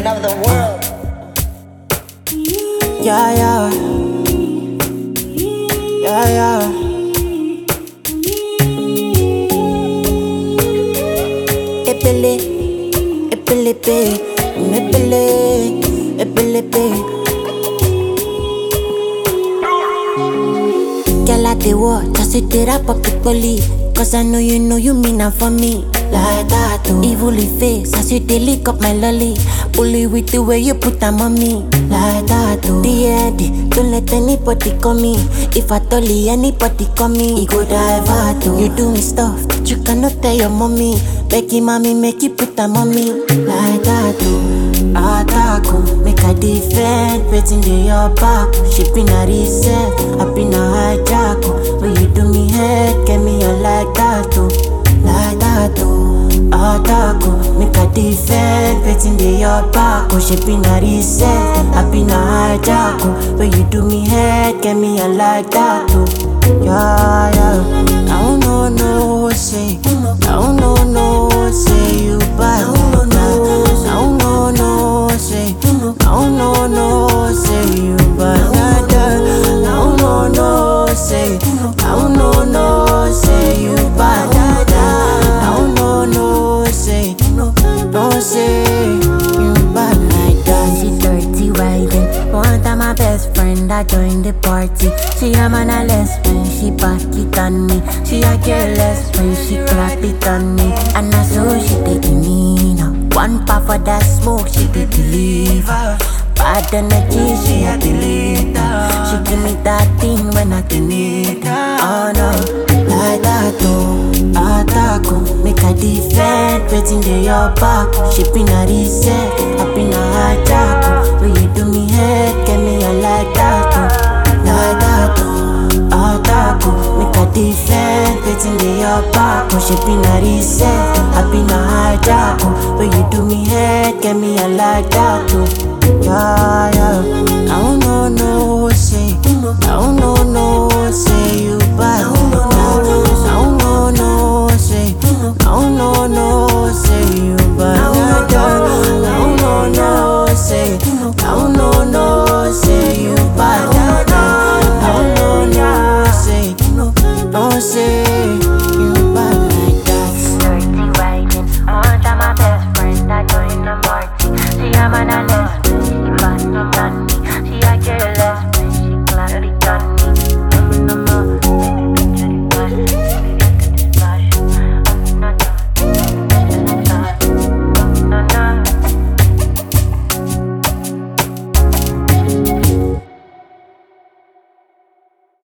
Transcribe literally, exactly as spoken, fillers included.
queen of the world. Yeah, yeah. Yeah, yeah. Epele, epele, pe, epele, epele, pe. Girl, I dey watch, I sit there up up equally. Cause I know you know you mean it for me. Like that, oh. Evilly face, as you dey lick up my lolly. Bully with the way you put them on me. Like that, oh. The end, don't let anybody come me. If I told you anybody come me, he go divert, oh. You do me stuff that you cannot tell your mommy. Becky mommy, make you put them on me. Like that, oh. Attack, oh. Make a defend, waiting in your back. She been a reset, I been a hijack, oh. When you do me head, get me a like that, oh. Like that, oh. Attack, oh. Make a defend, waiting in your back, oh. She been a reset, I been a hijack, oh. When you do me head, get me a like that, oh. Yeah, yeah. I don't know, no, say. I don't know, no, say you bad. I don't know, no, say. I don't know, no, say you bad. I don't know, no, say. I don't know, no, say you bad. I don't know, no, say. Don't say you bad like that. She dirty riding. One time my best friend I joined the party. She a man a less when she back it on me. She a careless when she clap it on me. And I saw she taking me now. One puff of that smoke she did deliver. Bad energy she had to later. She give me that thing when I can need her. Oh no, like that oh. Attack oh. Make a defend, waiting in your back. She been a reset, I been a hijack oh. When you do me head, get me a like that oh. Like that oh. Attack oh. Make a defend, waiting in your back oh. She been a reset, I been a hijack oh. When you do me head, get me a like that oh. Yeah,